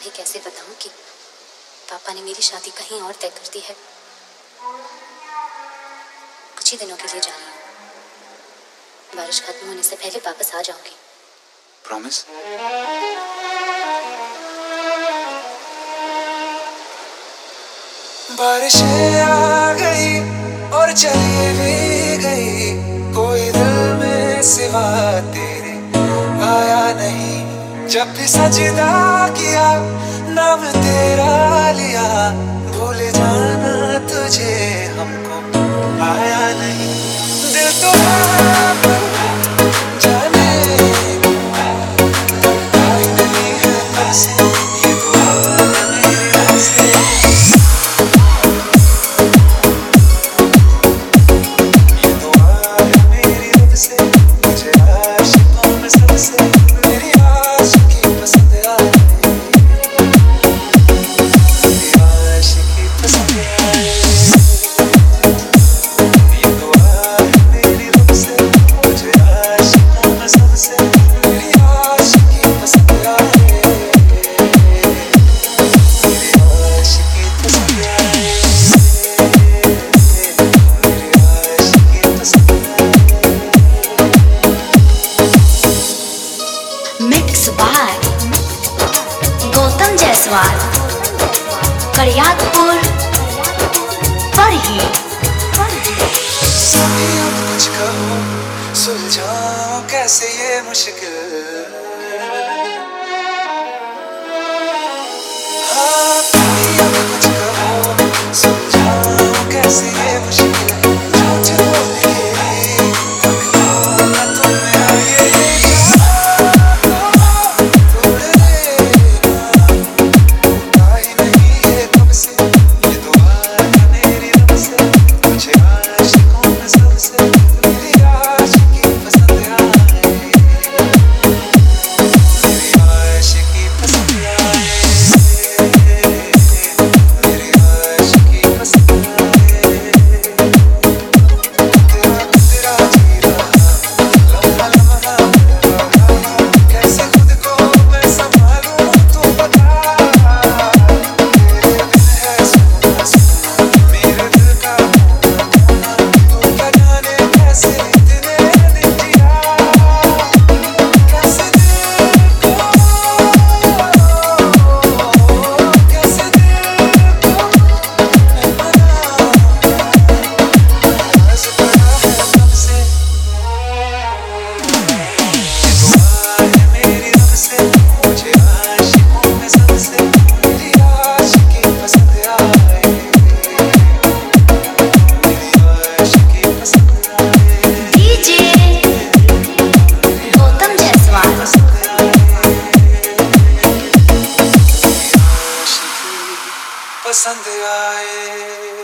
तुम्हें कैसे बताऊं कि पापा ने मेरी शादी कहीं और तय कर दी है। कुछ ही दिनों के लिए जा रही हूँ। बारिश खत्म होने से पहले वापस आ जाऊंगी। प्रॉमिस? बारिशें आ गई और चली भी गई, कोई दिल में सिवा तेरे आया नहीं। जब भी सजदा किया नाम तेरा लिया, भूल जाना तुझे हमको आया नहीं। दिल तो जाने आई नहीं है कब से, ये दुआ है मेरी रब से। ये दुआ है मेरी रब से, मुझे आशिकों में सबसे मेरी आशिकी पसंद आए, मेरी आशिकी पसंद आए। ये दुआ है मेरी रब से, मुझे आशिकों में सबसे मेरी आशिकी पसंद आए, मेरी आशिकी पसंद आए, मेरी आशिकी पसंद आए। Mix by Gautam Jaiswal, Kadiyatpur Parahi. सभी अब कुछ कहो, सुलझाऊं कैसे ये मुश्किल। हाँ, सभी अब कुछ कहो, सुलझाऊं कैसे ये मुश्किल। झूठ बोल के रखना न तुम मेरा ये जान, तोड़ देना होता ही नहीं है कब से। ये दुआ है मेरी रब से, मुझे आशिकों में सबसे मेरी आशिकी पसंद आए, मेरी आशिकी पसंद आए, मेरी आशिकी पसंद आए। तेरा जी रहा लम्हा लम्हा रहा, कैसे खुद को मैं संभालूं तू बता। तेरे बिन है सोना सोना मेरे दिल का होना, तू क्या जाने कैसे इतने दिन जिया, कैसे दिल को, कैसे दिल को मैं मनाऊं। राज पड़ा है कब से, ये दुआ है मेरी रब से, मुझे आशिकों में सबसे मेरी आशिकी पसंद आए, मेरी आशिकी पसंद आए, डीजे गौतम जायसवाल। पसंद आए, मेरी आशिकी पसंद आए।